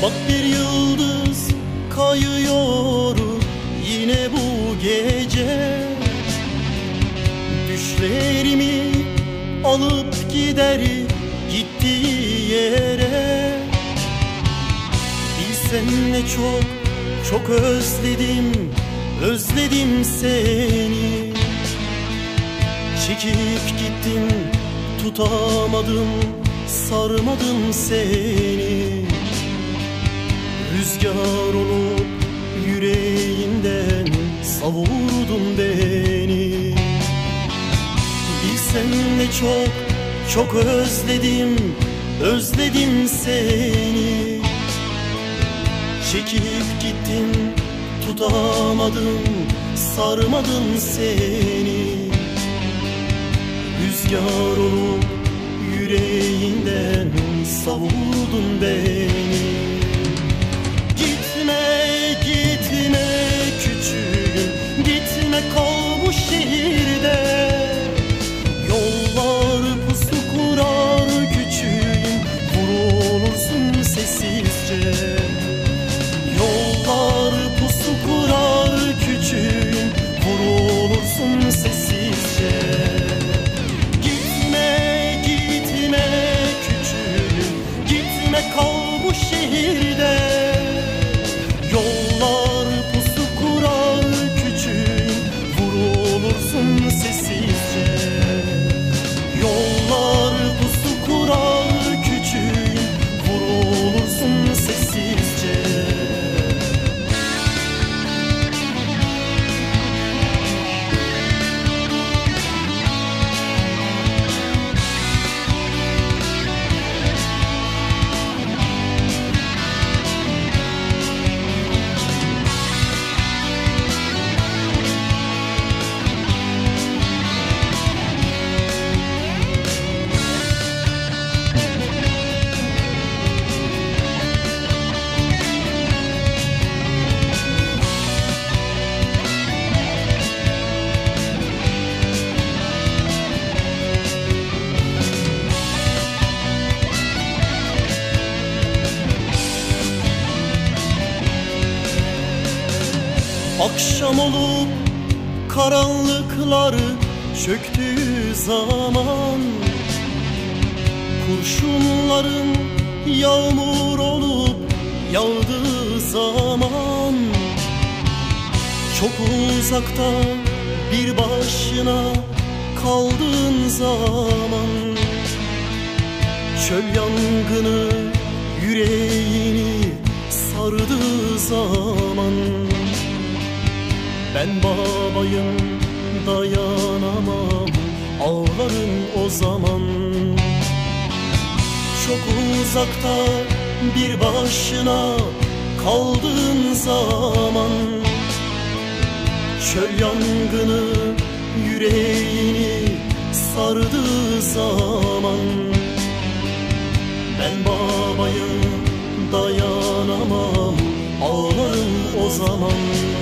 Bak bir yıldız kayıyor yine bu gece. Düşlerimi alıp gider gittiği yere. Bilsen ne çok çok özledim, özledim seni. Çekip gittin, tutamadım, sarmadım seni. Rüzgar olup yüreğinden savurdun beni. Bilsen ne çok çok özledim, özledim seni. Çekip gittin, tutamadım, sarmadım seni. Rüzgar olup yüreğinden savurdun beni. Gitme, gitme küçüğüm, gitme kal bu şehirde. Yollar pusu kurar küçüğüm, vurulursun sessizce. Yollar pusu kurar küçüğüm, vurulursun sessizce. Gitme, gitme küçüğüm, gitme kal bu şehirde. Yollar pusu kurar küçüğüm, vurulursun sessizce. Yollar pusu kurar küçüğüm, vurulursun sessizce. Akşam olup karanlıklar çöktüğü zaman, kurşunların yağmur olup yağdığı zaman, çok uzakta bir başına kaldığın zaman, çöl yangını yüreğini sardığı zaman, ben babayım dayanamam, ağlarım o zaman. Çok uzakta bir başına kaldığın zaman, çöl yangını yüreğini sardığı zaman, ben babayım dayanamam, ağlarım o zaman.